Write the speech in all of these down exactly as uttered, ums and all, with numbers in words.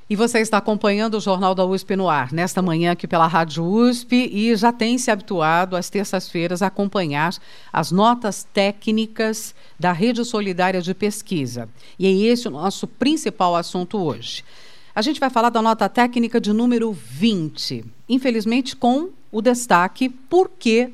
E você está acompanhando o Jornal da U S P no ar, nesta manhã aqui pela Rádio U S P, e já tem se habituado às terças-feiras a acompanhar as notas técnicas da Rede Solidária de Pesquisa. E é esse o nosso principal assunto hoje. A gente vai falar da nota técnica de número vinte, infelizmente com o destaque porque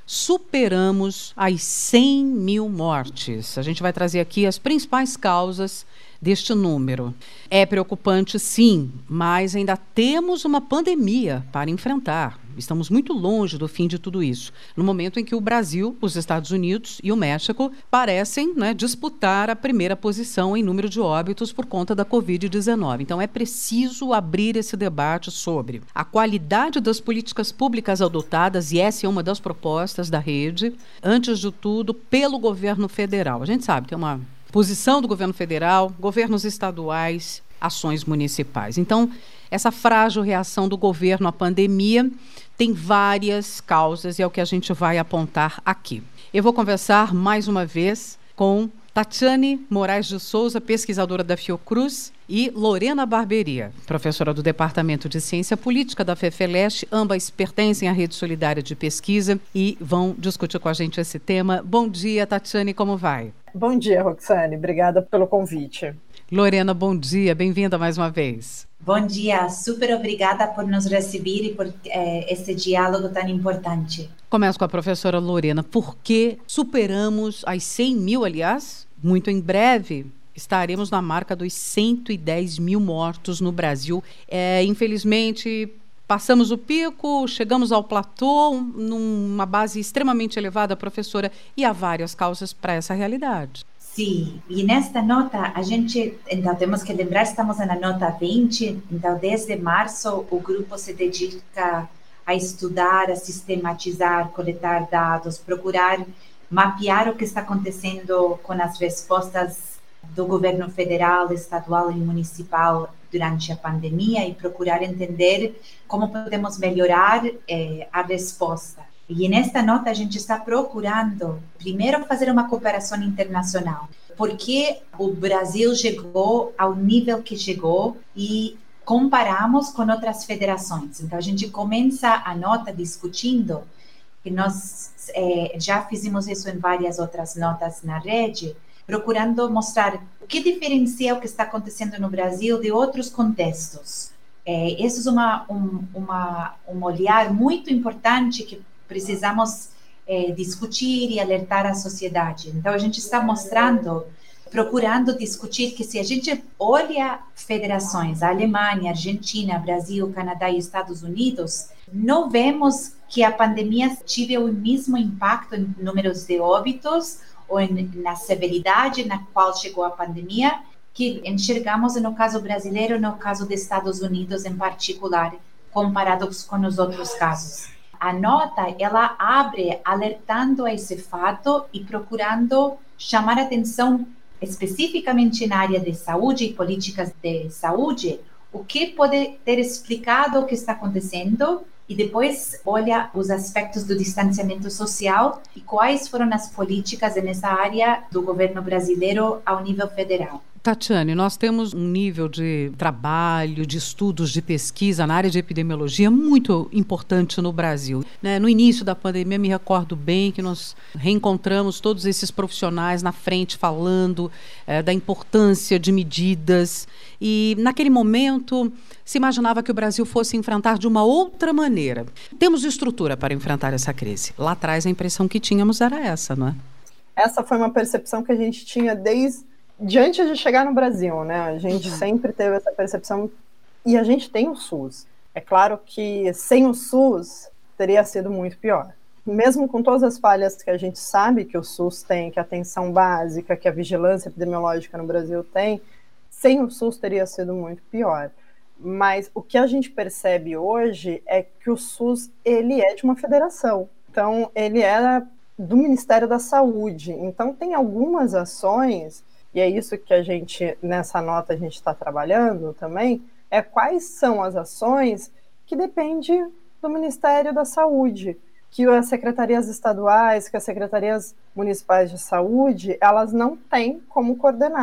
superamos as cem mil mortes. A gente vai trazer aqui as principais causas deste número. É preocupante, sim, mas ainda temos uma pandemia para enfrentar. Estamos muito longe do fim de tudo isso, no momento em que o Brasil, os Estados Unidos e o México parecem, né, disputar a primeira posição em número de óbitos por conta da covid dezenove. Então é preciso abrir esse debate sobre a qualidade das políticas públicas adotadas, e essa é uma das propostas da rede, antes de tudo, pelo governo federal. A gente sabe, tem uma posição do governo federal, governos estaduais, ações municipais. Então, essa frágil reação do governo à pandemia tem várias causas e é o que a gente vai apontar aqui. Eu vou conversar mais uma vez com Tatiane Moraes de Souza, pesquisadora da Fiocruz, e Lorena Barberia, professora do Departamento de Ciência Política da FEFELESH. Ambas pertencem à Rede Solidária de Pesquisa e vão discutir com a gente esse tema. Bom dia, Tatiane, como vai? Bom dia, Roxane. Obrigada pelo convite. Lorena, bom dia. Bem-vinda mais uma vez. Bom dia. Super obrigada por nos receber e por eh, esse diálogo tão importante. Começo com a professora Lorena. Por que superamos as cem mil, aliás, muito em breve, estaremos na marca dos cento e dez mil mortos no Brasil. É, infelizmente, passamos o pico, chegamos ao platô, numa base extremamente elevada, professora, e há várias causas para essa realidade. Sim, e nesta nota, a gente, então temos que lembrar, estamos na nota vinte, então desde março o grupo se dedica a estudar, a sistematizar, coletar dados, procurar mapear o que está acontecendo com as respostas do governo federal, estadual e municipal durante a pandemia e procurar entender como podemos melhorar eh, a resposta. E nesta nota a gente está procurando, primeiro, fazer uma cooperação internacional, porque o Brasil chegou ao nível que chegou e comparamos com outras federações. Então a gente começa a nota discutindo, que nós eh, já fizemos isso em várias outras notas na rede, procurando mostrar o que diferencia o que está acontecendo no Brasil de outros contextos. É, esse é uma, um, uma, um olhar muito importante que precisamos é, discutir e alertar a sociedade. Então, a gente está mostrando, procurando discutir que se a gente olha federações, a Alemanha, Argentina, Brasil, Canadá e Estados Unidos, não vemos que a pandemia tive o mesmo impacto em números de óbitos ou em, na severidade na qual chegou a pandemia, que enxergamos no caso brasileiro, no caso dos Estados Unidos em particular, comparados com os outros casos. A nota, ela abre alertando a esse fato e procurando chamar atenção especificamente na área de saúde e políticas de saúde, o que pode ter explicado o que está acontecendo, e depois olha os aspectos do distanciamento social e quais foram as políticas nessa área do governo brasileiro ao nível federal. Tatiane, nós temos um nível de trabalho, de estudos, de pesquisa na área de epidemiologia muito importante no Brasil. Né? No início da pandemia, me recordo bem que nós reencontramos todos esses profissionais na frente falando é, da importância de medidas. E, naquele momento, se imaginava que o Brasil fosse enfrentar de uma outra maneira. Temos estrutura para enfrentar essa crise. Lá atrás, a impressão que tínhamos era essa, não é? Essa foi uma percepção que a gente tinha desde de antes de chegar no Brasil, né? A gente uhum. sempre teve essa percepção, e a gente tem o SUS. É claro que sem o SUS teria sido muito pior. Mesmo com todas as falhas que a gente sabe que o SUS tem, que a atenção básica, que a vigilância epidemiológica no Brasil tem, sem o SUS teria sido muito pior. Mas o que a gente percebe hoje é que o SUS, ele é de uma federação. Então, ele era do Ministério da Saúde. Então, tem algumas ações, e é isso que a gente, nessa nota, a gente está trabalhando também, é quais são as ações que dependem do Ministério da Saúde, que as secretarias estaduais, que as secretarias municipais de saúde, elas não têm como coordenar.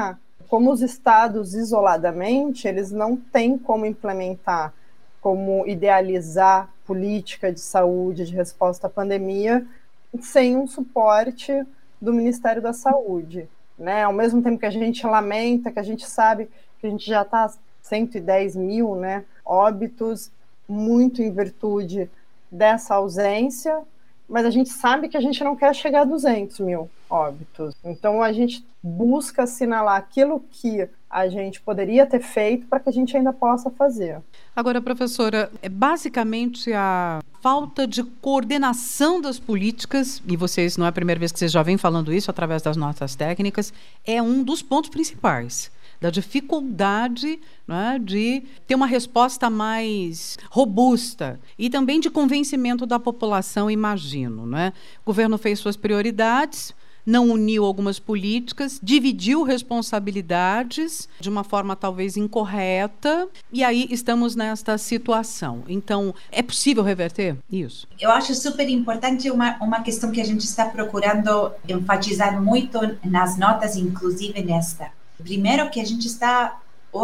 como os estados isoladamente, eles não têm como implementar, como idealizar política de saúde, de resposta à pandemia, sem um suporte do Ministério da Saúde, né? Ao mesmo tempo que a gente lamenta, que a gente sabe que a gente já está cento e dez mil, né, óbitos, muito em virtude dessa ausência, mas a gente sabe que a gente não quer chegar a duzentos mil óbitos. Então, a gente busca assinalar aquilo que a gente poderia ter feito para que a gente ainda possa fazer. Agora, professora, é basicamente a falta de coordenação das políticas, e vocês, não é a primeira vez que vocês já vêm falando isso através das notas técnicas, é um dos pontos principais da dificuldade, né, de ter uma resposta mais robusta e também de convencimento da população, imagino, né? O governo fez suas prioridades, não uniu algumas políticas, dividiu responsabilidades de uma forma talvez incorreta, e aí estamos nesta situação. Então, é possível reverter isso? Eu acho super importante uma, uma questão que a gente está procurando enfatizar muito nas notas, inclusive nesta. Primeiro, que a gente está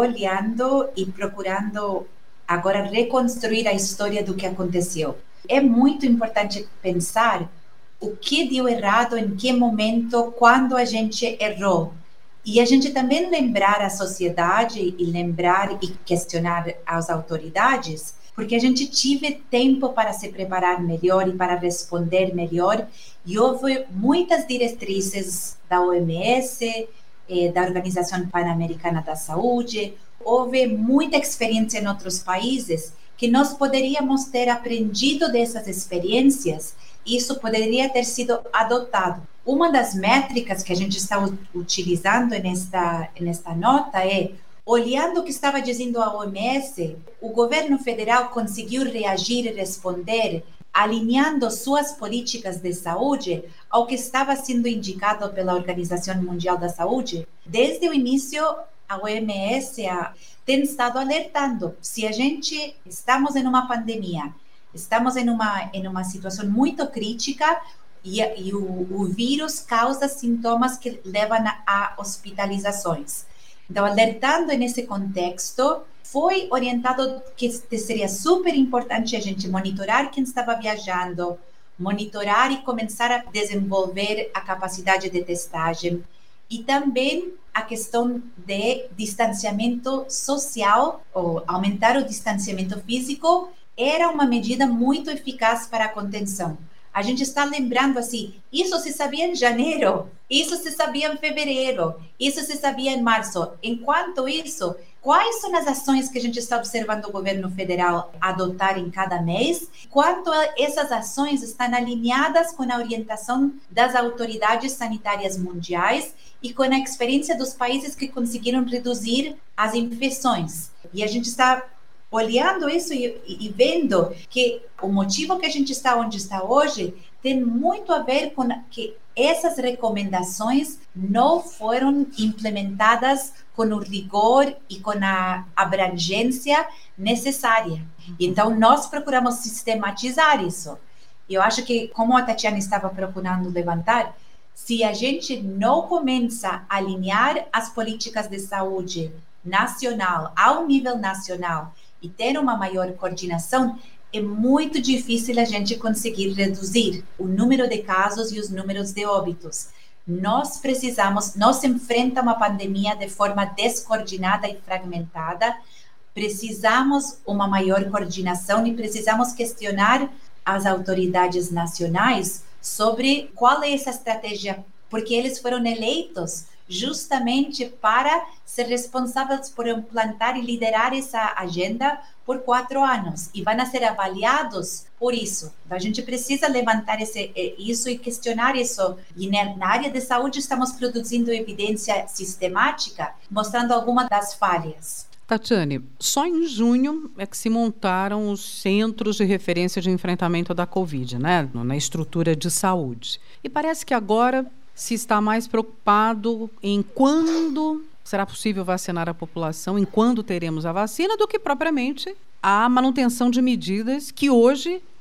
olhando e procurando agora reconstruir a história do que aconteceu. É muito importante pensar o que deu errado, em que momento, quando a gente errou. E a gente também lembrar a sociedade e lembrar e questionar as autoridades, porque a gente tive tempo para se preparar melhor e para responder melhor. E houve muitas diretrizes da O M S, da Organização Pan-Americana da Saúde, houve muita experiência em outros países que nós poderíamos ter aprendido dessas experiências e isso poderia ter sido adotado. Uma das métricas que a gente está utilizando nesta, nesta nota é, olhando o que estava dizendo a O M S, o governo federal conseguiu reagir e responder alinhando suas políticas de saúde ao que estava sendo indicado pela Organização Mundial da Saúde. Desde o início, a O M S a, tem estado alertando, se a gente estamos em uma pandemia, estamos em uma, em uma situação muito crítica e, e o, o vírus causa sintomas que levam a, a hospitalizações. Então, alertando nesse contexto, foi orientado que seria super importante a gente monitorar quem estava viajando, monitorar e começar a desenvolver a capacidade de testagem e também a questão de distanciamento social, ou aumentar o distanciamento físico, era uma medida muito eficaz para a contenção. A gente está lembrando assim, isso se sabia em janeiro, isso se sabia em fevereiro, isso se sabia em março. Enquanto isso, quais são as ações que a gente está observando o governo federal adotar em cada mês? Quanto essas ações estão alinhadas com a orientação das autoridades sanitárias mundiais e com a experiência dos países que conseguiram reduzir as infecções? E a gente está olhando isso e, e vendo que o motivo que a gente está onde está hoje tem muito a ver com que essas recomendações não foram implementadas com o rigor e com a abrangência necessária. Então, nós procuramos sistematizar isso. Eu acho que, como a Tatiana estava procurando levantar, se a gente não começa a alinhar as políticas de saúde nacional ao nível nacional e ter uma maior coordenação, é muito difícil a gente conseguir reduzir o número de casos e os números de óbitos. Nós precisamos, nós enfrentamos uma pandemia de forma descoordenada e fragmentada, precisamos uma maior coordenação e precisamos questionar as autoridades nacionais sobre qual é essa estratégia, porque eles foram eleitos justamente para ser responsáveis por implantar e liderar essa agenda por quatro anos e vão ser avaliados por isso. Então, a gente precisa levantar esse, isso e questionar isso. E na área de saúde estamos produzindo evidência sistemática, mostrando algumas das falhas. Tatiane, só em junho é que se montaram os centros de referência de enfrentamento da Covid, né, na estrutura de saúde. E parece que agora se está mais preocupado em quando será possível vacinar a população, em quando teremos a vacina, do que propriamente a manutenção de medidas que hoje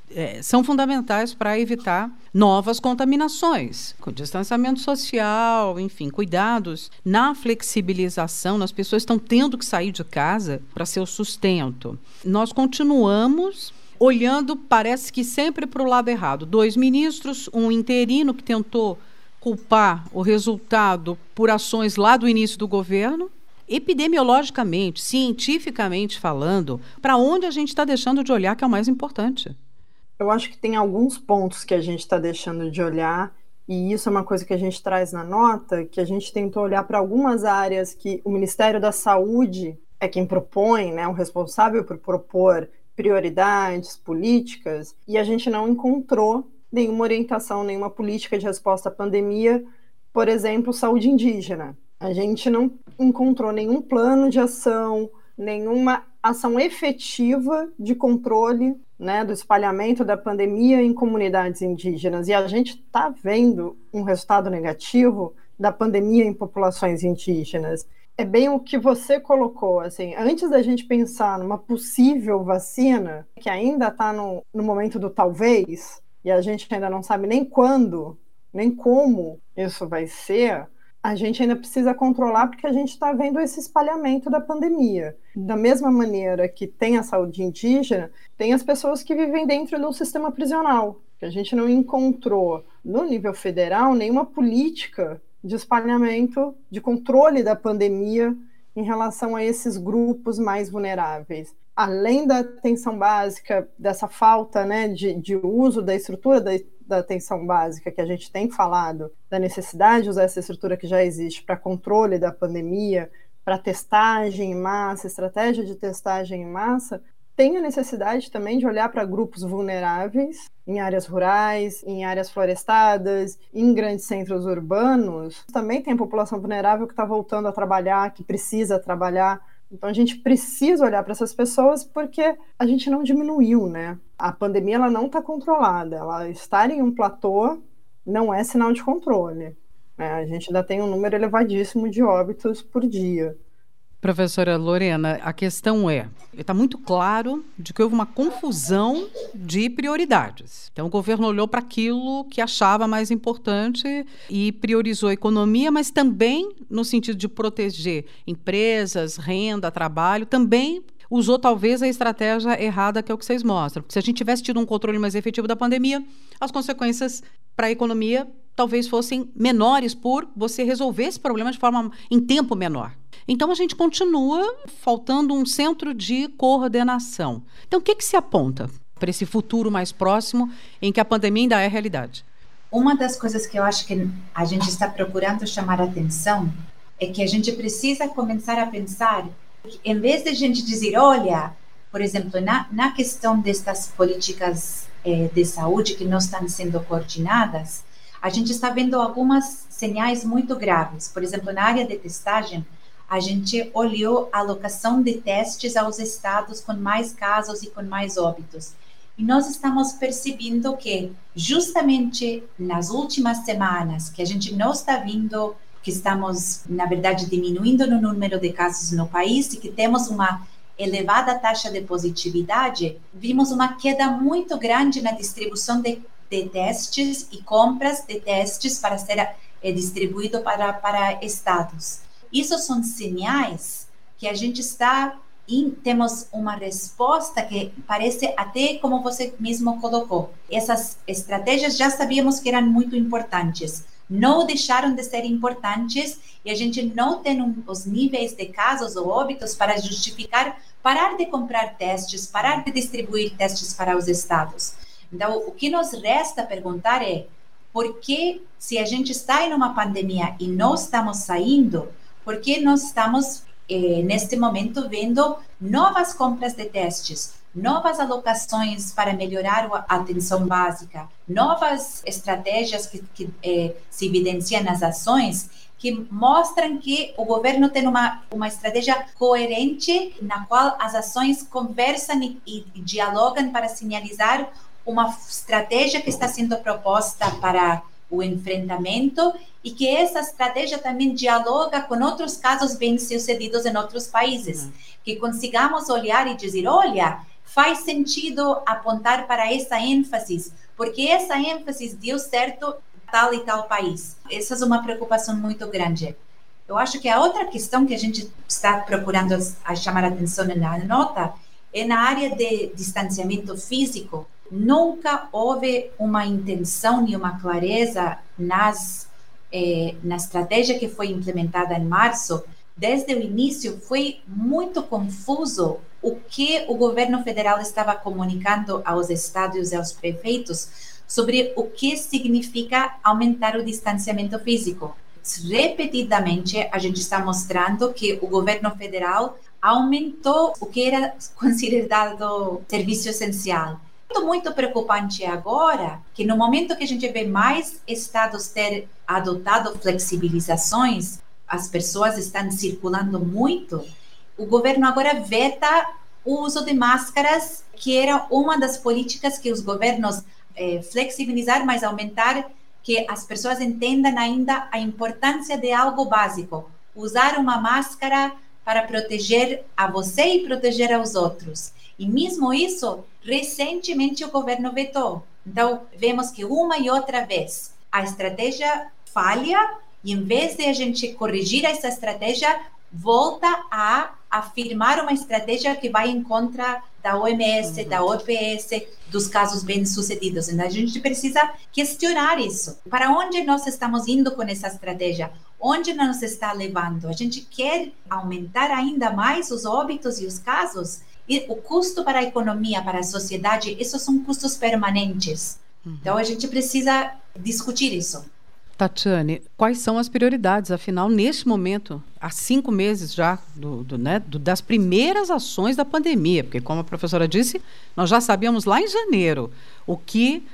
é, são fundamentais para evitar novas contaminações, com distanciamento social, enfim, cuidados na flexibilização. As pessoas estão tendo que sair de casa para seu sustento. Nós continuamos olhando, parece que sempre para o lado errado. Dois ministros, um interino que tentou culpar o resultado por ações lá do início do governo. Epidemiologicamente, cientificamente falando, para onde a gente está deixando de olhar, que é o mais importante? Eu acho que tem alguns pontos que a gente está deixando de olhar, e isso é uma coisa que a gente traz na nota, que a gente tentou olhar para algumas áreas que o Ministério da Saúde é quem propõe, né, o responsável por propor prioridades políticas, e a gente não encontrou nenhuma orientação, nenhuma política de resposta à pandemia, por exemplo, saúde indígena. A gente não encontrou nenhum plano de ação, nenhuma ação efetiva de controle, né, do espalhamento da pandemia em comunidades indígenas. E a gente está vendo um resultado negativo da pandemia em populações indígenas. É bem o que você colocou, assim, antes da gente pensar numa possível vacina, que ainda está no, no momento do talvez, e a gente ainda não sabe nem quando, nem como isso vai ser, a gente ainda precisa controlar, porque a gente está vendo esse espalhamento da pandemia. Da mesma maneira que tem a saúde indígena, tem as pessoas que vivem dentro do sistema prisional, que a gente não encontrou, no nível federal, nenhuma política de espalhamento, de controle da pandemia em relação a esses grupos mais vulneráveis. Além da atenção básica, dessa falta, né, de, de uso da estrutura da, da atenção básica, que a gente tem falado, da necessidade de usar essa estrutura que já existe para controle da pandemia, para testagem em massa, estratégia de testagem em massa, tem a necessidade também de olhar para grupos vulneráveis em áreas rurais, em áreas florestadas, em grandes centros urbanos. Também tem a população vulnerável que está voltando a trabalhar, que precisa trabalhar. Então a gente precisa olhar para essas pessoas, porque a gente não diminuiu, né? A pandemia ela não está controlada. Ela estar em um platô não é sinal de controle, né? A gente ainda tem um número elevadíssimo de óbitos por dia. Professora Lorena, a questão é, está muito claro de que houve uma confusão de prioridades. Então, o governo olhou para aquilo que achava mais importante e priorizou a economia, mas também no sentido de proteger empresas, renda, trabalho, também usou talvez a estratégia errada, que é o que vocês mostram. Porque se a gente tivesse tido um controle mais efetivo da pandemia, as consequências para a economia talvez fossem menores por você resolver esse problema de forma em tempo menor. Então, a gente continua faltando um centro de coordenação. Então, o que, que se aponta para esse futuro mais próximo em que a pandemia ainda é realidade? Uma das coisas que eu acho que a gente está procurando chamar a atenção é que a gente precisa começar a pensar que, em vez de a gente dizer, olha, por exemplo, na, na questão destas políticas eh, de saúde que não estão sendo coordenadas, a gente está vendo algumas sinais muito graves. Por exemplo, na área de testagem, a gente olhou a alocação de testes aos estados com mais casos e com mais óbitos. E nós estamos percebendo que, justamente nas últimas semanas, que a gente não está vendo que estamos, na verdade, diminuindo no número de casos no país e que temos uma elevada taxa de positividade, vimos uma queda muito grande na distribuição de, de testes e compras de testes para ser é, distribuído para, para estados. Isso são sinais que a gente está, em, temos uma resposta que parece até como você mesmo colocou. Essas estratégias já sabíamos que eram muito importantes, não deixaram de ser importantes e a gente não tem um, os níveis de casos ou óbitos para justificar parar de comprar testes, parar de distribuir testes para os estados. Então, o que nos resta perguntar é, por que, se a gente está em uma pandemia e não estamos saindo, por que nós estamos, eh, neste momento, vendo novas compras de testes, novas alocações para melhorar a atenção básica, novas estratégias que, que eh, se evidenciam nas ações, que mostram que o governo tem uma, uma estratégia coerente, na qual as ações conversam e, e, e dialogam para sinalizar uma estratégia que está sendo proposta para o enfrentamento e que essa estratégia também dialoga com outros casos bem-sucedidos em outros países. Uhum. Que consigamos olhar e dizer, olha, faz sentido apontar para essa ênfase, porque essa ênfase deu certo em tal e tal país. Essa é uma preocupação muito grande. Eu acho que a outra questão que a gente está procurando a chamar a atenção na nota é na área de distanciamento físico. Nunca houve uma intenção e uma clareza nas, eh, na estratégia que foi implementada em março. Desde o início foi muito confuso o que o governo federal estava comunicando aos estados e aos prefeitos sobre o que significa aumentar o distanciamento físico. Repetidamente, a gente está mostrando que o governo federal aumentou o que era considerado serviço essencial. Muito, muito preocupante agora que no momento que a gente vê mais estados ter adotado flexibilizações, as pessoas estão circulando muito, o governo agora veta o uso de máscaras, que era uma das políticas que os governos eh, flexibilizar, mas aumentar, que as pessoas entendam ainda a importância de algo básico, usar uma máscara para proteger a você e proteger aos outros. E mesmo isso, recentemente o governo vetou. Então, vemos que uma e outra vez a estratégia falha e em vez de a gente corrigir essa estratégia, volta a afirmar uma estratégia que vai em contra da O M S, uhum. da O P S, dos casos bem-sucedidos. Então, a gente precisa questionar isso. Para onde nós estamos indo com essa estratégia? Onde nos está levando? A gente quer aumentar ainda mais os óbitos e os casos? E o custo para a economia, para a sociedade, esses são custos permanentes. Uhum. Então, a gente precisa discutir isso. Tatiane, quais são as prioridades, afinal, neste momento, há cinco meses já, do, do, né, do, das primeiras ações da pandemia? Porque, como a professora disse, nós já sabíamos lá em janeiro o que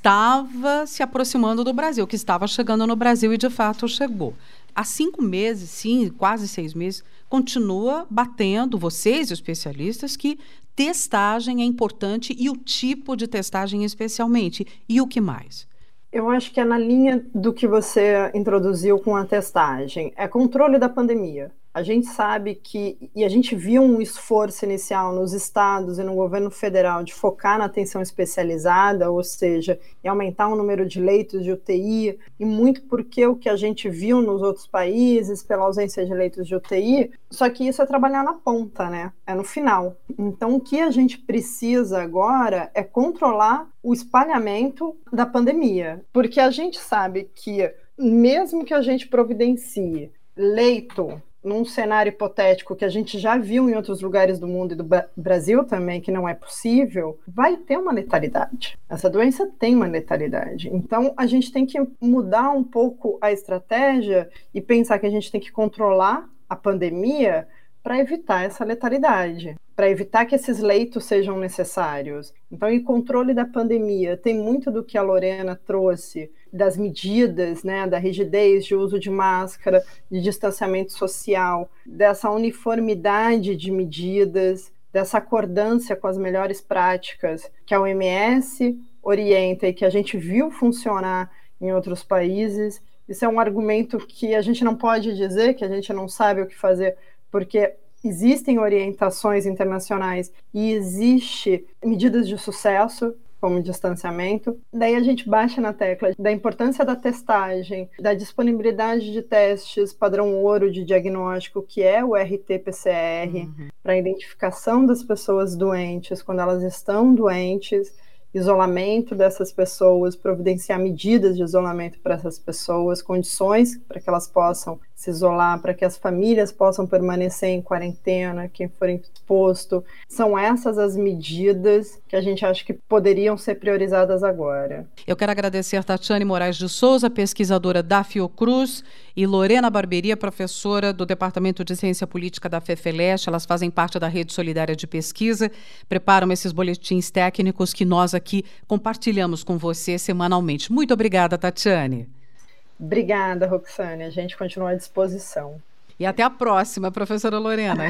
estava se aproximando do Brasil, o que estava chegando no Brasil e, de fato, chegou. Há cinco meses, sim, quase seis meses, continua batendo, vocês, especialistas, que testagem é importante e o tipo de testagem especialmente. E o que mais? Eu acho que é na linha do que você introduziu com a testagem, é controle da pandemia. A gente sabe que, e a gente viu um esforço inicial nos estados e no governo federal de focar na atenção especializada, ou seja, em aumentar o número de leitos de U T I, e muito porque o que a gente viu nos outros países, pela ausência de leitos de U T I, só que isso é trabalhar na ponta, né? É no final. Então, o que a gente precisa agora é controlar o espalhamento da pandemia, porque a gente sabe que, mesmo que a gente providencie leito, num cenário hipotético que a gente já viu em outros lugares do mundo e do Brasil também, que não é possível, vai ter uma letalidade. Essa doença tem uma letalidade. Então, a gente tem que mudar um pouco a estratégia e pensar que a gente tem que controlar a pandemia para evitar essa letalidade, para evitar que esses leitos sejam necessários. Então, em controle da pandemia, tem muito do que a Lorena trouxe, das medidas, né, da rigidez de uso de máscara, de distanciamento social, dessa uniformidade de medidas, dessa acordância com as melhores práticas que a O M S orienta e que a gente viu funcionar em outros países. Isso é um argumento que a gente não pode dizer, que a gente não sabe o que fazer, porque existem orientações internacionais e existe medidas de sucesso, como distanciamento. Daí a gente baixa na tecla da importância da testagem, da disponibilidade de testes padrão ouro de diagnóstico, que é o R T P C R, uhum. para a identificação das pessoas doentes, quando elas estão doentes, isolamento dessas pessoas, providenciar medidas de isolamento para essas pessoas, condições para que elas possam se isolar, para que as famílias possam permanecer em quarentena, quem for exposto. São essas as medidas que a gente acha que poderiam ser priorizadas agora. Eu quero agradecer a Tatiane Moraes de Souza, pesquisadora da Fiocruz, e Lorena Barberia, professora do Departamento de Ciência Política da FEFELESH. Elas fazem parte da Rede Solidária de Pesquisa, preparam esses boletins técnicos que nós aqui compartilhamos com você semanalmente. Muito obrigada, Tatiane. Obrigada, Roxane. A gente continua à disposição. E até a próxima, professora Lorena.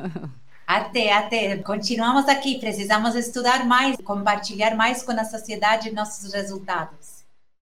Até, até. Continuamos aqui. Precisamos estudar mais, compartilhar mais com a sociedade nossos resultados.